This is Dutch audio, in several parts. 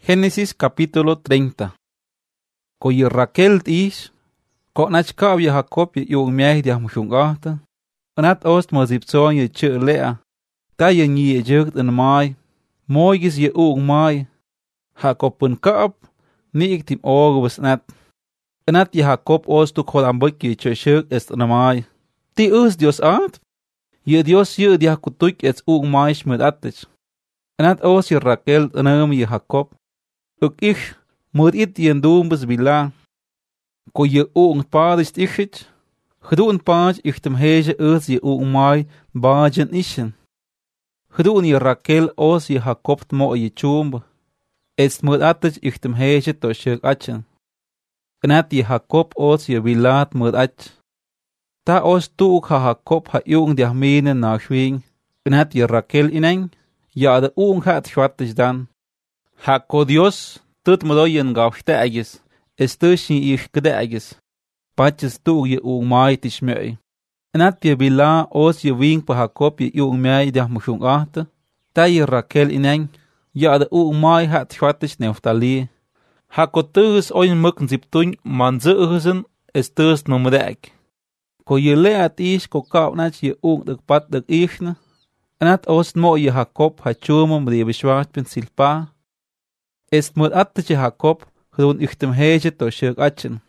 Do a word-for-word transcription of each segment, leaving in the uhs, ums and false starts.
Génesis capítulo treinta. Koye Raquel ish, ko nachkab ye Jacob ye yung miay diah mushungahta, anat ost mazipson ye che lea, ta ye nyi ye jugt en mai, moigis ye ung mai, Jacob pun kaab, ni ik tim oog was nat. Anat ye Jacob ost tu kolambuk ye che shuk est en mai. Ti us Dios at? Ye Dios ye diah kutuk et ung mai shmed atich. Anat ost ye Raquel anam ye Jacob, uk ich, moet it yen doombes bila. Ko je oong paad is ichit, gedoen paad ich tem hege us je oong mai baadjen ischen. Gedoen je Raquel os je Jacob mo je chumb, et moet atich ich tem hege to shuk atchen. Anat je Jacob os je wilaat moet atch. Ta os tuuk ha Jacob ha jong de mene na schwing, anat je Raquel ineng, ja de oong hat schwartisch dan. Hako Dios, tut modoyen gafte agis, estushin ich gede agis. Patches tu je ung mai tishmei. Anat je bila os je wing pa Jacob je ung mai de mushung ahte. Ta je Raquel ineng, ja de ung mai hat schwartisch Neftali. Hako tuus oin mukken ziptun man zuhusen, estus nomedek. Ko je leat is ko kaunat je ung de pat de ichne. Anat os mo je Jacob ha chumum de beschwart pen silpa. Est moet atje Jacob, gewoon ich dem hege to shuk atchen.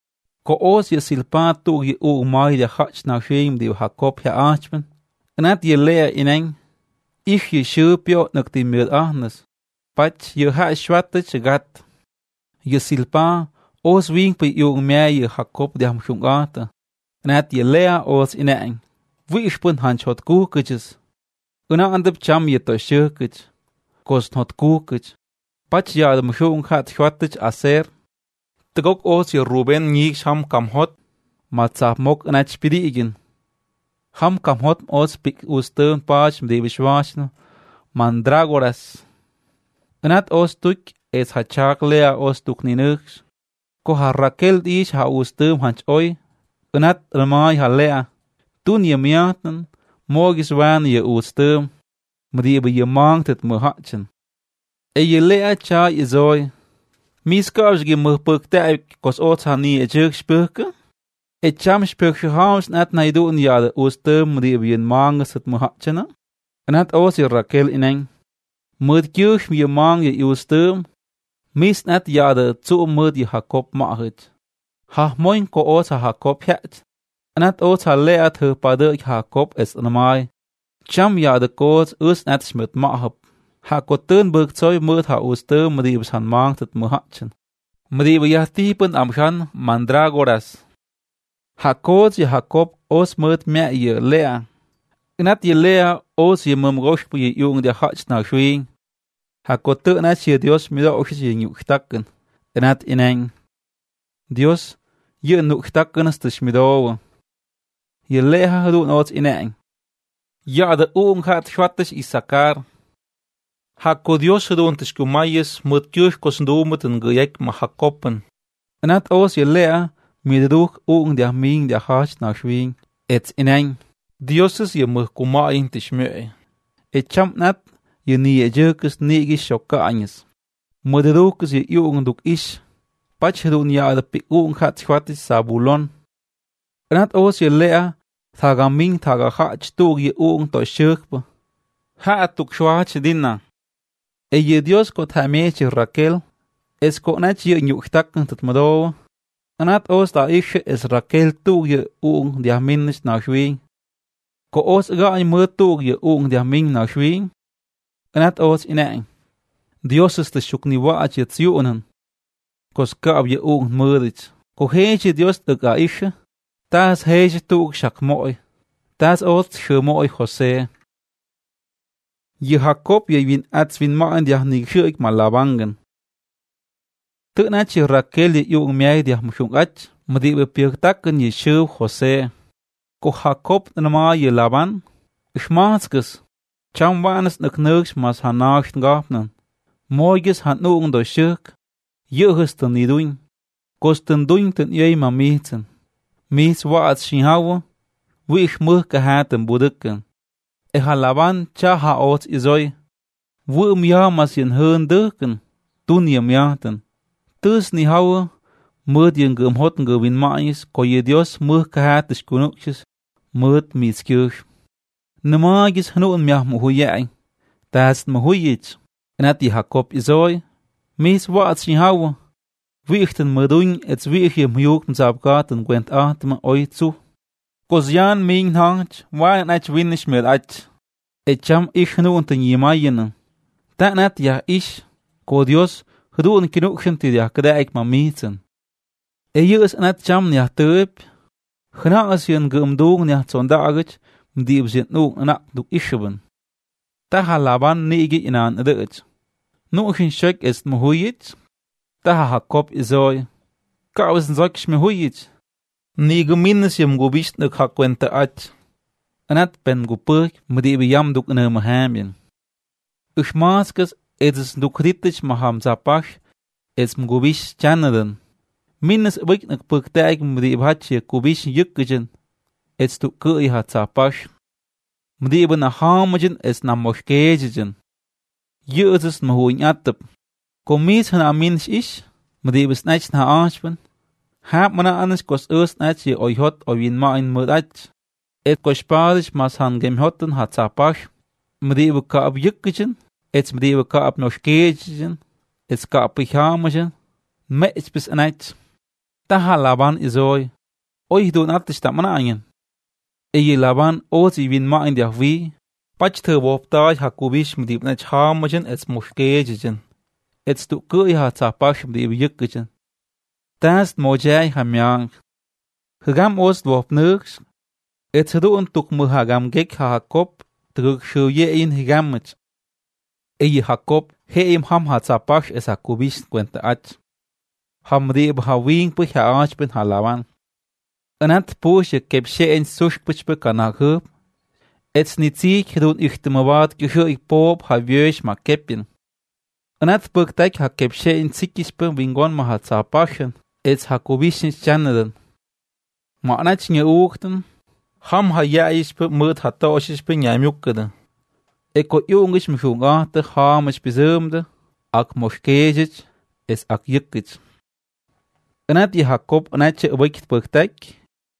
Ko os je silpa tu je u mai de hach na shim de Jacob ja atchen. Anat je lea ineng, ich je shupio nak di mir ahnes. Pat je ha schwatte gat. Je silpa os wing pe u mai je Jacob de ham shungata. Anat je lea os ineng. Wie ich pun han schot kuketjes. Una andep cham je to shukets. Kost not kukets. Pach ya de mushung hat schwattich aser. Tegok os je Ruben nyik sham kamhot. Matzap mok anach pidigen. Ham kamhot os pik ustem pach mde bishwashno. Mandragoras. Anat os tuk es hachak lea os tuk ninux. Ko ha Raquel ish ha ustem hanch oi. Anat ramai ha lea. Tun je miaten. Mogis wan je ustem. Mde je mangtet me hatchen. E je lea cha je zoi. Mis kaus ge me pukte kos ots hani e jug spuke. E cham spuke haus nat na doen ja de oostem die we een manges het me hatchena. En het os je Raquel ineng. Moet kuch je mang je oostem. Mis nat ja de zu moet je Jacob mahet. Ha moin ko os ha Jacob het. En het os ha leat he pade Jacob es anamai. Cham ja de koos us nat smut mahep. Ha ko tön buk zoy mut ha uster mdibs han mangtet me hatchen. Mdib ya tipen amchan mandragoras. Ha koos je Jacob os mut me je lea. Inat je lea os je mum rosh pu je jong de hatch na schwing. Ha ko tön at je Dios mido och je nuktakken. Inat ineng. Dios je nuktakken is te schmido. Je lea doen ots ineng. Ja de oong hat schwattes Isakar. Hako Dios gedon tes kumayes moet kuch kosndomet en gejek ma Jacoben. En at os je lea midrug oong de ming de hach na schwing. Et ineng. Dios is je me kumayin te schmue. Et champ nat je nie e jukes negis shoka anyes. Midrug is je jong duk is. Pach gedon ja de pik oong hat schwatis sabulon. En at os je lea thaga ming thaga hach tog je oong to shukpe. Ha tuk schwach dinna. E je Dios ko thameche Raquel, es ko nach je nyuktakken tot mado. Anat os da ische es Raquel tu je ung dia minnes na schwing. Ko os ga ein mut tu je ung dia ming na schwing. Anat os ineng. Dios is de shukni wa at je tsunen. Kos kab je ung mudits. Ko heje Dios de ga ische. Tas heje tu shak moi. Tas os shmoi Jose. Je Jacob je win ats win maan dia nig shuik malabangen. Tu nach je Raquel je jong miai dia mushung ach, mdi be pirtakken je shu Jose. Ko Jacob na ma je Laban, schmaatskes. Cham wanes na knugs mas hanacht gapnen. Morges han nogen do shuk. Jehes ten ni doen. Kosten doen ten je ma mieten. Mis waats shinhawe. Wie ich mug gehaten budukken. E ha Laban cha ha ots izoi. Wo um ja mas jen hun duken. tun yamiatan. Tus ni hawa, mud yung gum hot ngawin maayos, ko ye Dios muh kahatis kunuksis, mud miskiush. Namagis hanuun miyah muhuyay, tas muhuyich, enat y Jacob izoy, mis waats ni hawa, wichten muduin ets wich yem huyuk mzabgaten gwent atma oi zu. Kos jan ming hangt, waan ach winnish mel ach, echam ich hanuun ten yimayenen. Ta nat ya ish, ko Dios, haduun kinukchen ti ya kadaik mamitzen. E yus nat cham nya teub, khnaas yen gumdung nya tsondagich, mdiib zin nu anak duk ishben. Taha Laban nigi inan edech. Nuchin shek est muhuyit, taha Jacob izoy. Kaus nzoksh muhuyit. Nigu minnes yem gubisht nuk hakwente ach. Anat pen gupuk mdiib yam duk ne mahamien. Ushmaskas etzes duk ritich maham zapach, etz mgubish chanaden. Minnes wik nuk puktaik mdiib hatje gubish yukkejen, etz duk kui hat zapach. Mdiib na hamajen etz na moshkejejen. Yuzes mahuin atep. Komis han aminsh ish, mdiib snach na ashben. Hab mana anis kos us nach ye oyhot oyin main mudach. Et koshpadish mas han gemhotten hat zapach. Mdiib kaab yukkejen, etz mdiib kaab moshkejejen, etz kaab hamajen. Mech bis anach. Taha Laban izoy. Oy doen atish ta manayen. Eye Laban ozi win ma in der wie. Pach te woptaj hakubish mdiib nach hamajen etz moshkejejen. Etz tu kui ha zapach mdiib yukkejen. Tast mojay hamyang. Hagam ost wop nuks. Etz doen tuk mu hagam gek ha Jacob. Trug shuye in higamach. Eye Jacob heim ham ha zapach es hakubish kwente ach. Hamdiib ha wing puch ha achben ha Laban. Anat push je kep sheen sushpuchpe kanagub. Etz nitzik doen ichtemawad geshu ik pop ha wiesh ma kepin. Anat puktek ha kep sheen zikispe wingon ma ha zapachen. Etz ha kubishin chaneden. Ma anach nye uchten. Ham ha yaishpe mud ha toshishpe nyamyukkeden. Eko jungish mishungate hamish bizumde. Ak moshkejich es ak yukkich. Anat y Jacob anache wikt puktek.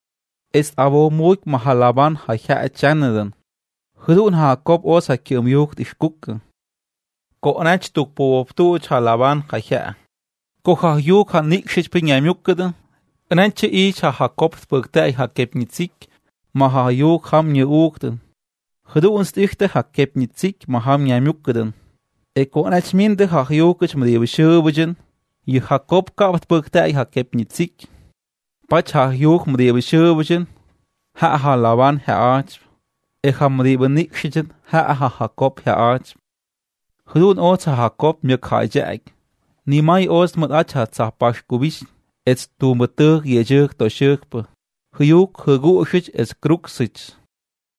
Es abo moik ma Laban ha ha chaneden. Hudun Jacob os ha kium yukt ish kukken. Ko anach tuk po tuch ha Laban ha ha. Ko ha yuk ha nikshich pinyam yukkeden. Anache ich ha Jacob puktek ha kepnitzik. Ma ha yuk ham nye ukten. Hudun stichte ha kepnitzik ma ham nyam yukkeden. E ko anach minde ha yukich mdiib shubujen. Je Jacob kabt puktek ha kepnitzik. Pach ha yuk mdiib shubujen. Ha ha Laban ha ach. E ha mdiib nikshijen ha ha Jacob ha ach. Hudun os ha Jacob mjuk ha jaik. Ni mai os mut ach ha zapach gubish. Etz tu mutur ye juk to shukpe. Huyuk hugu ushich es kruksich.